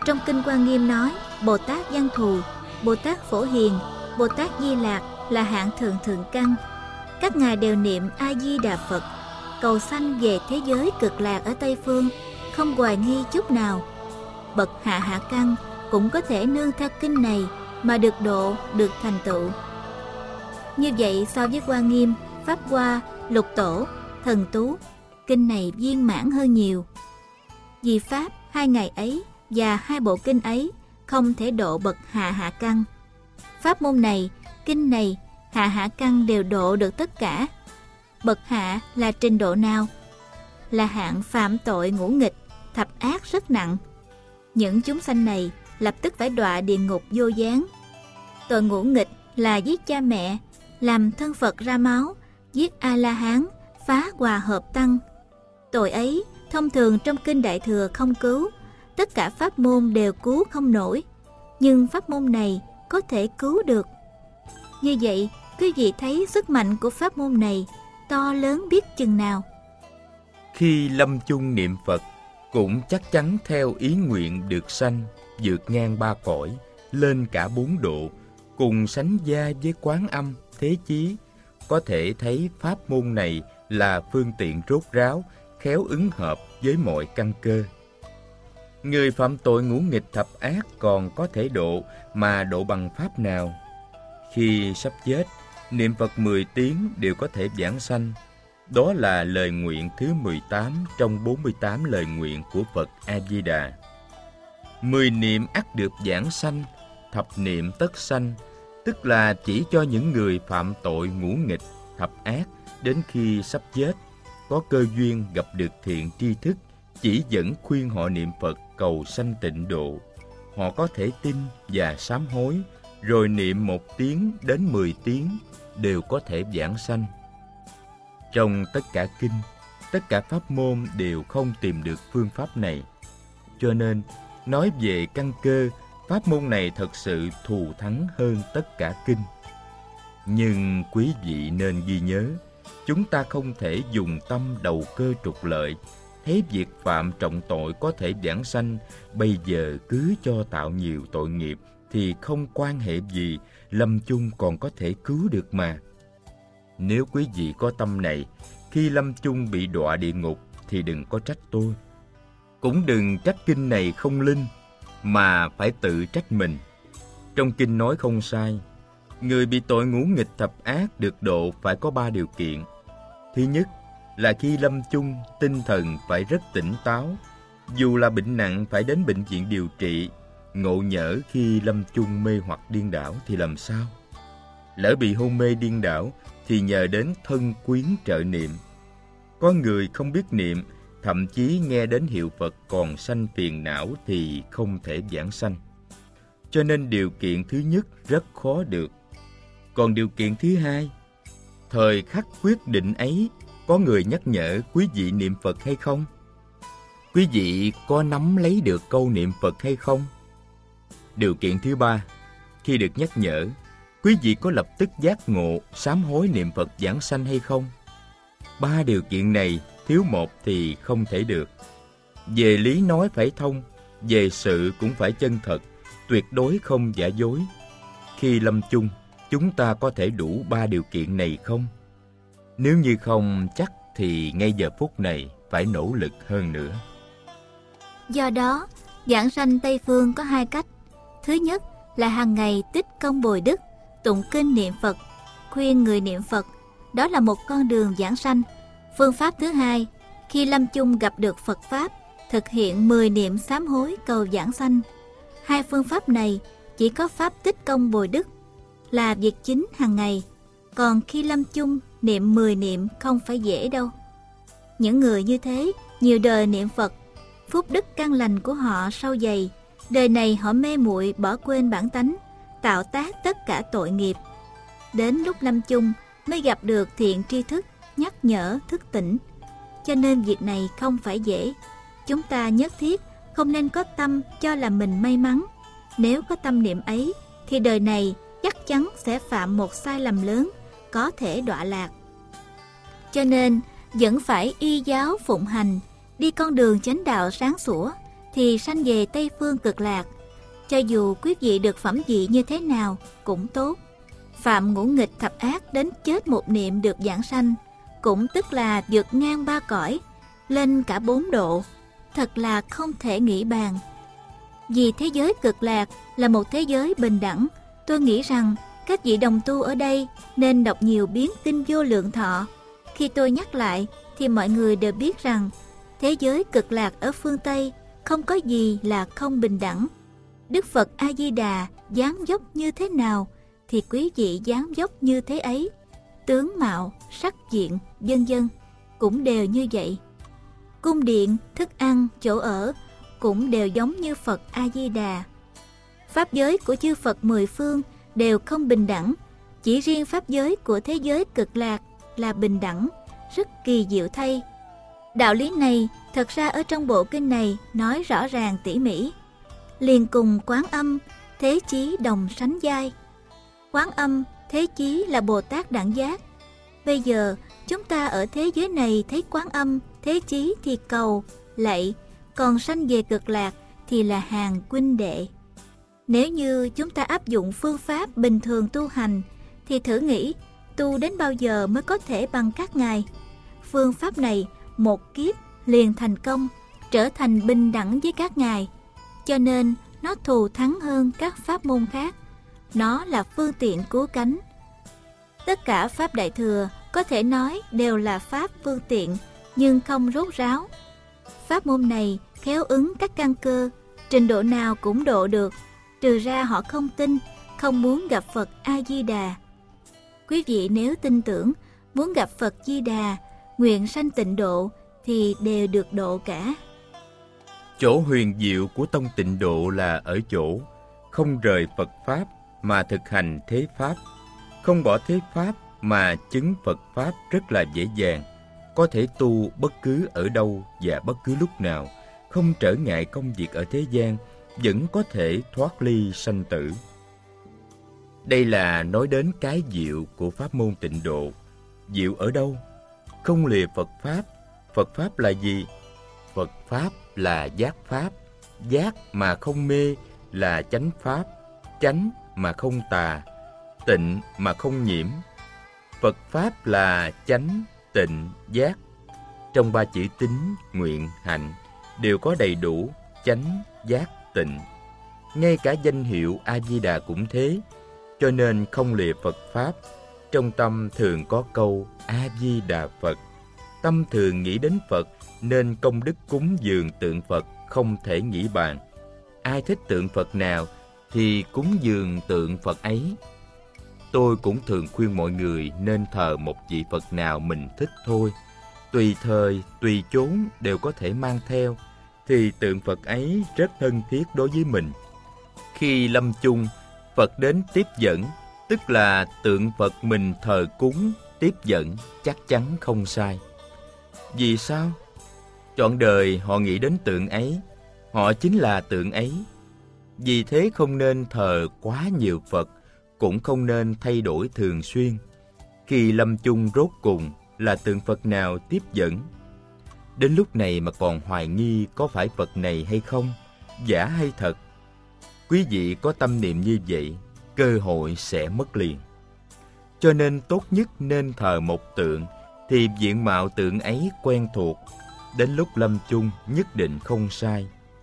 Trong Kinh Hoa Nghiêm nói, Bồ Tát Văn Thù, Bồ Tát Phổ Hiền, Bồ Tát Di Lạc là hạng thượng thượng căn. Các ngài đều niệm A Di Đà Phật, cầu sanh về thế giới cực lạc ở Tây Phương, không hoài nghi chút nào. Bậc hạ hạ căn cũng có thể nương theo kinh này mà được độ, được thành tựu. Như vậy so với Hoa Nghiêm, Pháp Hoa, Lục Tổ, Thần Tú, kinh này viên mãn hơn nhiều. Vì Pháp hai ngày ấy và hai bộ kinh ấy không thể độ bậc hạ hạ căn. Pháp môn này, kinh này, hạ hạ căn đều độ được tất cả. Bậc hạ là trình độ nào? Là hạng phạm tội ngũ nghịch, thập ác rất nặng. Những chúng sanh này lập tức phải đọa địa ngục vô gián. Tội ngũ nghịch là giết cha mẹ, làm thân Phật ra máu, giết A-la-hán, phá hòa hợp tăng. Tội ấy thông thường trong kinh Đại Thừa không cứu, tất cả pháp môn đều cứu không nổi, nhưng pháp môn này có thể cứu được. Như vậy, quý vị thấy sức mạnh của pháp môn này to lớn biết chừng nào. Khi lâm chung niệm Phật, cũng chắc chắn theo ý nguyện được sanh, vượt ngang ba cõi, lên cả 4 độ, cùng sánh vai với Quán Âm, Thế Chí. Có thể thấy pháp môn này là phương tiện rốt ráo, khéo ứng hợp với mọi căn cơ. Người phạm tội ngũ nghịch thập ác còn có thể độ, mà độ bằng pháp nào? Khi sắp chết, niệm Phật 10 tiếng đều có thể vãng sanh. Đó là lời nguyện thứ 18 trong 48 lời nguyện của Phật A-di-đà. 10 niệm ắt được vãng sanh, thập niệm tất sanh, tức là chỉ cho những người phạm tội ngũ nghịch, thập ác, đến khi sắp chết, có cơ duyên gặp được thiện tri thức, chỉ dẫn khuyên họ niệm Phật cầu sanh tịnh độ. Họ có thể tin và sám hối, rồi niệm 1 tiếng đến 10 tiếng đều có thể vãng sanh. Trong tất cả kinh, tất cả pháp môn đều không tìm được phương pháp này. Cho nên, nói về căn cơ, pháp môn này thật sự thù thắng hơn tất cả kinh. Nhưng quý vị nên ghi nhớ, chúng ta không thể dùng tâm đầu cơ trục lợi, thấy việc phạm trọng tội có thể vãng sanh, bây giờ cứ cho tạo nhiều tội nghiệp thì không quan hệ gì, lâm chung còn có thể cứu được mà. Nếu quý vị có tâm này, khi lâm chung bị đọa địa ngục thì đừng có trách tôi. Cũng đừng trách kinh này không linh, mà phải tự trách mình. Trong kinh nói không sai, người bị tội ngũ nghịch thập ác được độ phải có 3 điều kiện. Thứ nhất là khi lâm chung, tinh thần phải rất tỉnh táo. Dù là bệnh nặng phải đến bệnh viện điều trị. Ngộ nhỡ khi lâm chung mê hoặc điên đảo thì làm sao? Lỡ bị hôn mê điên đảo thì nhờ đến thân quyến trợ niệm. Có người không biết niệm, thậm chí nghe đến hiệu Phật còn sanh phiền não thì không thể vãng sanh. Cho nên điều kiện thứ nhất rất khó được. Còn điều kiện thứ hai, thời khắc quyết định ấy, có người nhắc nhở quý vị niệm Phật hay không? Quý vị có nắm lấy được câu niệm Phật hay không? Điều kiện thứ ba, khi được nhắc nhở, quý vị có lập tức giác ngộ, sám hối niệm Phật vãng sanh hay không? 3 điều kiện này, thiếu một thì không thể được. Về lý nói phải thông, về sự cũng phải chân thật, tuyệt đối không giả dối. Khi lâm chung, chúng ta có thể đủ 3 điều kiện này không? Nếu như không chắc thì ngay giờ phút này phải nỗ lực hơn nữa. Do đó, vãng sanh Tây Phương có 2 cách. Thứ nhất là hàng ngày tích công bồi đức, tụng kinh niệm Phật, khuyên người niệm Phật. Đó là một con đường vãng sanh. Phương pháp thứ hai, khi lâm chung gặp được Phật Pháp, thực hiện 10 niệm sám hối cầu vãng sanh. 2 phương pháp này chỉ có pháp tích công bồi đức là việc chính hàng ngày. Còn khi lâm chung, niệm 10 niệm không phải dễ đâu. Những người như thế, nhiều đời niệm Phật, phúc đức căn lành của họ sâu dày. Đời này họ mê muội bỏ quên bản tánh, tạo tác tất cả tội nghiệp. Đến lúc lâm chung mới gặp được thiện tri thức, nhắc nhở, thức tỉnh. Cho nên việc này không phải dễ. Chúng ta nhất thiết không nên có tâm cho là mình may mắn. Nếu có tâm niệm ấy, thì đời này chắc chắn sẽ phạm một sai lầm lớn, có thể đọa lạc. Cho nên vẫn phải y giáo phụng hành, đi con đường chánh đạo sáng sủa, thì sanh về Tây Phương Cực Lạc. Cho dù quý vị được phẩm vị như thế nào cũng tốt. Phạm ngũ nghịch thập ác đến chết một niệm được giảng sanh, cũng tức là vượt ngang 3 cõi, lên cả 4 độ. Thật là không thể nghĩ bàn. Vì thế giới Cực Lạc là một thế giới bình đẳng, tôi nghĩ rằng các vị đồng tu ở đây nên đọc nhiều biến kinh Vô Lượng Thọ. Khi tôi nhắc lại thì mọi người đều biết rằng thế giới Cực Lạc ở phương Tây không có gì là không bình đẳng. Đức Phật A-di-đà dáng dốc như thế nào thì quý vị dáng dốc như thế ấy. Tướng mạo, sắc diện, vân vân cũng đều như vậy. Cung điện, thức ăn, chỗ ở cũng đều giống như Phật A-di-đà. Pháp giới của chư Phật 10 phương đều không bình đẳng. Chỉ riêng pháp giới của thế giới Cực Lạc là bình đẳng, rất kỳ diệu thay. Đạo lý này thật ra ở trong bộ kinh này nói rõ ràng tỉ mỉ. Liền cùng Quán Âm, Thế Chí đồng sánh vai. Quán Âm, Thế Chí là Bồ Tát đẳng giác. Bây giờ chúng ta ở thế giới này thấy Quán Âm, Thế Chí thì cầu, lạy, còn sanh về Cực Lạc thì là hàng huynh đệ. Nếu như chúng ta áp dụng phương pháp bình thường tu hành thì thử nghĩ tu đến bao giờ mới có thể bằng các ngài. Phương pháp này một kiếp liền thành công, trở thành bình đẳng với các ngài. Cho nên nó thù thắng hơn các pháp môn khác. Nó là phương tiện cứu cánh. Tất cả pháp Đại Thừa có thể nói đều là pháp phương tiện, nhưng không rốt ráo. Pháp môn này khéo ứng các căn cơ, trình độ nào cũng độ được, trừ ra họ không tin, không muốn gặp Phật A-di-đà. Quý vị nếu tin tưởng, muốn gặp Phật Di Đà, nguyện sanh tịnh độ thì đều được độ cả. Chỗ huyền diệu của tông Tịnh Độ là ở chỗ không rời Phật Pháp mà thực hành thế Pháp, không bỏ thế Pháp mà chứng Phật Pháp rất là dễ dàng, có thể tu bất cứ ở đâu và bất cứ lúc nào, không trở ngại công việc ở thế gian, vẫn có thể thoát ly sanh tử. Đây là nói đến cái diệu của pháp môn Tịnh Độ. Diệu ở đâu? Không lìa Phật Pháp. Phật Pháp là gì? Phật Pháp là giác Pháp. Giác mà không mê là chánh Pháp. Chánh mà không tà. Tịnh mà không nhiễm. Phật Pháp là chánh, tịnh, giác. Trong 3 chữ tín, nguyện, hạnh đều có đầy đủ chánh, giác, tịnh. Ngay cả danh hiệu A-di-đà cũng thế. Cho nên không lìa Phật Pháp. Trong tâm thường có câu A-di-đà Phật. Tâm thường nghĩ đến Phật nên công đức cúng dường tượng Phật không thể nghĩ bàn. Ai thích tượng Phật nào thì cúng dường tượng Phật ấy. Tôi cũng thường khuyên mọi người nên thờ một vị Phật nào mình thích thôi. Tùy thời, tùy chốn đều có thể mang theo, thì tượng Phật ấy rất thân thiết đối với mình. Khi lâm chung, Phật đến tiếp dẫn, tức là tượng Phật mình thờ cúng, tiếp dẫn chắc chắn không sai. Vì sao? Trọn đời họ nghĩ đến tượng ấy, họ chính là tượng ấy. Vì thế không nên thờ quá nhiều Phật, cũng không nên thay đổi thường xuyên. Khi lâm chung rốt cùng là tượng Phật nào tiếp dẫn. Đến lúc này mà còn hoài nghi có phải Phật này hay không, giả hay thật. Quý vị có tâm niệm như vậy, cơ hội sẽ mất liền. Cho nên tốt nhất nên thờ một tượng, thì diện mạo tượng ấy quen thuộc. Đến lúc lâm chung nhất định không sai.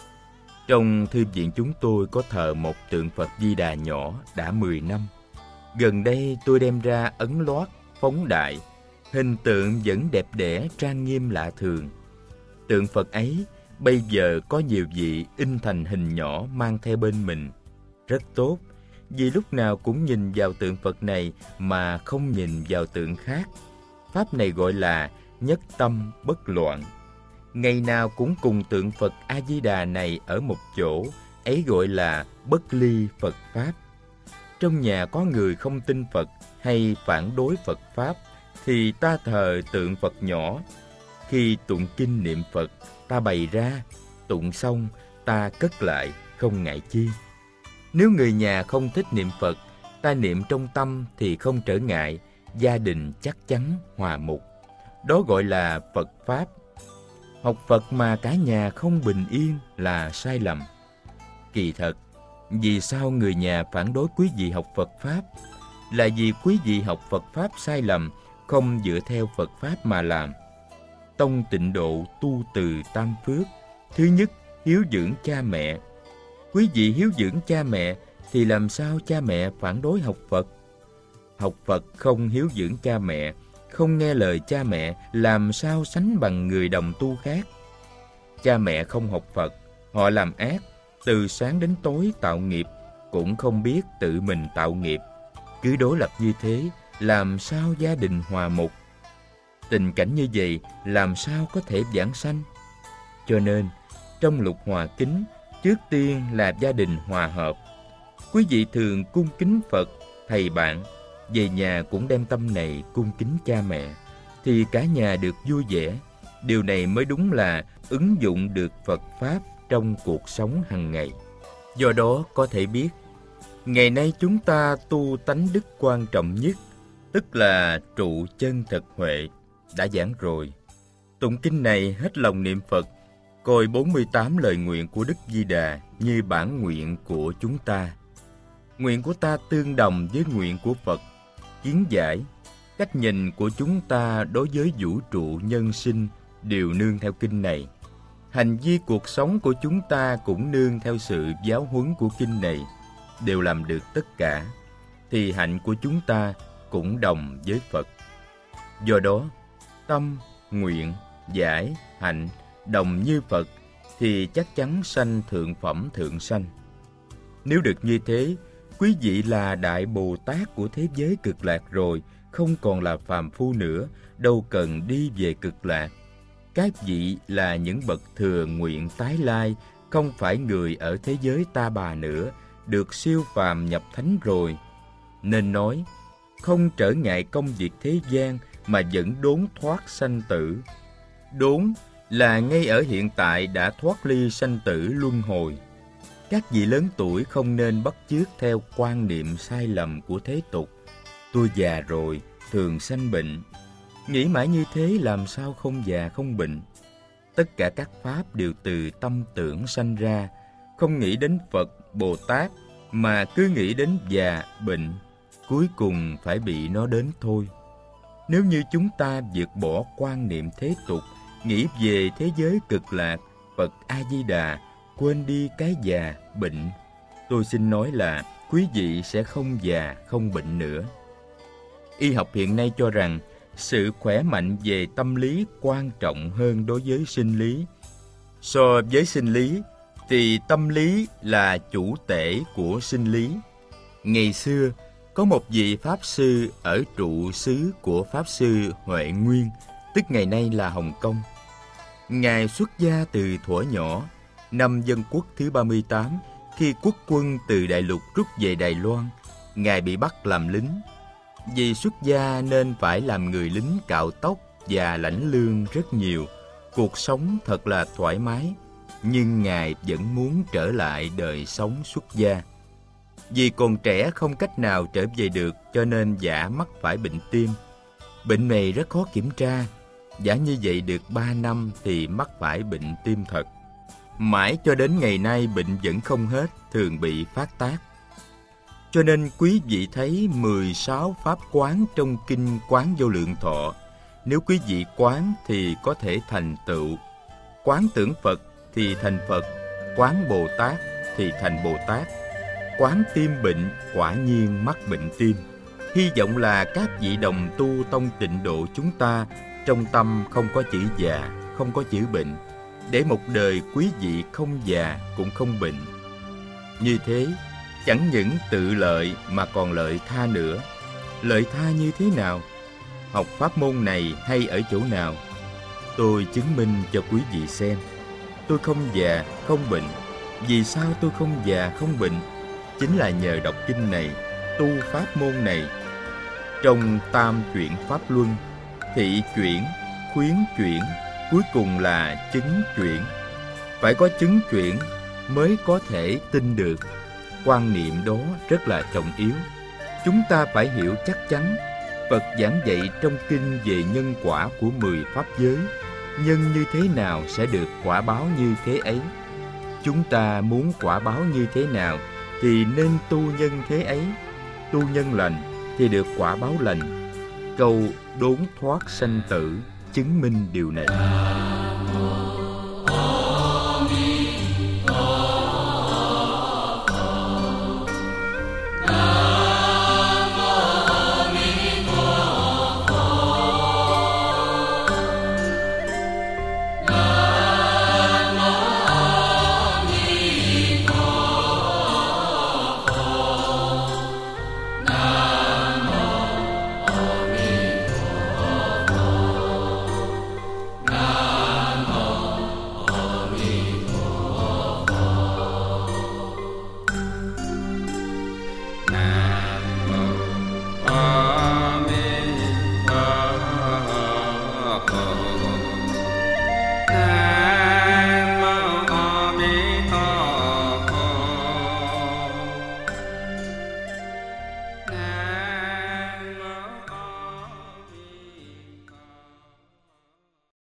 Trong thư viện chúng tôi có thờ một tượng Phật Di Đà nhỏ đã 10 năm. Gần đây tôi đem ra ấn loát, phóng đại. Hình tượng vẫn đẹp đẽ, trang nghiêm lạ thường. Tượng Phật ấy bây giờ có nhiều vị in thành hình nhỏ mang theo bên mình. Rất tốt, vì lúc nào cũng nhìn vào tượng Phật này mà không nhìn vào tượng khác. Pháp này gọi là nhất tâm bất loạn. Ngày nào cũng cùng tượng Phật A-di-đà này ở một chỗ, ấy gọi là bất ly Phật Pháp. Trong nhà có người không tin Phật hay phản đối Phật Pháp, thì ta thờ tượng Phật nhỏ. Khi tụng kinh niệm Phật, ta bày ra, tụng xong, ta cất lại, không ngại chi. Nếu người nhà không thích niệm Phật, ta niệm trong tâm thì không trở ngại, gia đình chắc chắn hòa mục. Đó gọi là Phật Pháp. Học Phật mà cả nhà không bình yên là sai lầm. Kỳ thật, vì sao người nhà phản đối quý vị học Phật Pháp? Là vì quý vị học Phật Pháp sai lầm, không dựa theo Phật Pháp mà làm. Tông Tịnh Độ tu từ tam phước. Thứ nhất, hiếu dưỡng cha mẹ. Quý vị hiếu dưỡng cha mẹ thì làm sao cha mẹ phản đối học Phật? Học Phật không hiếu dưỡng cha mẹ, không nghe lời cha mẹ, làm sao sánh bằng người đồng tu khác? Cha mẹ không học Phật, họ làm ác, từ sáng đến tối tạo nghiệp, cũng không biết tự mình tạo nghiệp. Cứ đối lập như thế, làm sao gia đình hòa mục? Tình cảnh như vậy, làm sao có thể vãng sanh? Cho nên, trong lục hòa kính, trước tiên là gia đình hòa hợp. Quý vị thường cung kính Phật, thầy bạn, về nhà cũng đem tâm này cung kính cha mẹ, thì cả nhà được vui vẻ. Điều này mới đúng là ứng dụng được Phật Pháp trong cuộc sống hàng ngày. Do đó có thể biết, ngày nay chúng ta tu tánh đức quan trọng nhất, tức là trụ chân thật huệ, đã giảng rồi. Tụng kinh này hết lòng niệm Phật, coi 48 lời nguyện của Đức Di Đà như bản nguyện của chúng ta. Nguyện của ta tương đồng với nguyện của Phật. Kiến giải, cách nhìn của chúng ta đối với vũ trụ nhân sinh đều nương theo kinh này. Hành vi cuộc sống của chúng ta cũng nương theo sự giáo huấn của kinh này, đều làm được tất cả, thì hạnh của chúng ta cũng đồng với Phật. Do đó, tâm, nguyện, giải, hạnh đồng như Phật thì chắc chắn sanh thượng phẩm thượng sanh. Nếu được như thế, quý vị là Đại Bồ Tát của thế giới cực lạc rồi, không còn là phàm phu nữa, đâu cần đi về cực lạc. Các vị là những bậc thừa nguyện tái lai, không phải người ở thế giới ta bà nữa, được siêu phàm nhập thánh rồi. Nên nói, không trở ngại công việc thế gian mà vẫn đốn thoát sanh tử. Đốn là ngay ở hiện tại đã thoát ly sanh tử luân hồi. Các vị lớn tuổi không nên bắt chước theo quan niệm sai lầm của thế tục. Tôi già rồi, thường sanh bệnh. Nghĩ mãi như thế làm sao không già không bệnh? Tất cả các pháp đều từ tâm tưởng sanh ra, không nghĩ đến Phật, Bồ Tát, mà cứ nghĩ đến già, bệnh, cuối cùng phải bị nó đến thôi. Nếu như chúng ta vượt bỏ quan niệm thế tục, nghĩ về thế giới cực lạc, Phật A-di-đà, quên đi cái già, bệnh, tôi xin nói là quý vị sẽ không già, không bệnh nữa. Y học hiện nay cho rằng sự khỏe mạnh về tâm lý quan trọng hơn đối với sinh lý. So với sinh lý, thì tâm lý là chủ tể của sinh lý. Ngày xưa, có một vị Pháp Sư ở trụ xứ của Pháp Sư Huệ Nguyên, tức ngày nay là Hồng Kông. Ngài xuất gia từ thuở nhỏ, năm Dân Quốc thứ 38, khi quốc quân từ Đại Lục rút về Đài Loan, Ngài bị bắt làm lính. Vì xuất gia nên phải làm người lính cạo tóc và lãnh lương rất nhiều. Cuộc sống thật là thoải mái, nhưng Ngài vẫn muốn trở lại đời sống xuất gia. Vì còn trẻ không cách nào trở về được, cho nên giả mắc phải bệnh tim. Bệnh này rất khó kiểm tra. Giả như vậy được 3 năm thì mắc phải bệnh tim thật. Mãi cho đến ngày nay bệnh vẫn không hết, thường bị phát tác. Cho nên quý vị thấy 16 pháp quán trong kinh Quán Vô Lượng Thọ. Nếu quý vị quán thì có thể thành tựu. Quán tưởng Phật thì thành Phật, quán Bồ Tát thì thành Bồ Tát. Quán tim bệnh, quả nhiên mắc bệnh tim. Hy vọng là các vị đồng tu tông Tịnh Độ chúng ta trong tâm không có chữ già, không có chữ bệnh, để một đời quý vị không già cũng không bệnh. Như thế, chẳng những tự lợi mà còn lợi tha nữa. Lợi tha như thế nào? Học pháp môn này hay ở chỗ nào? Tôi chứng minh cho quý vị xem. Tôi không già, không bệnh. Vì sao tôi không già, không bệnh? Chính là nhờ đọc kinh này, tu pháp môn này. Trong tam chuyển pháp luân, thị chuyển, khuyến chuyển, cuối cùng là chứng chuyển. Phải có chứng chuyển mới có thể tin được. Quan niệm đó rất là trọng yếu. Chúng ta phải hiểu chắc chắn. Phật giảng dạy trong kinh về nhân quả của 10 pháp giới. nhân như thế nào sẽ được quả báo như thế ấy. Chúng ta muốn quả báo như thế nào thì nên tu nhân thế ấy. Tu nhân lành thì được quả báo lành. Câu đốn thoát sanh tử chứng minh điều này.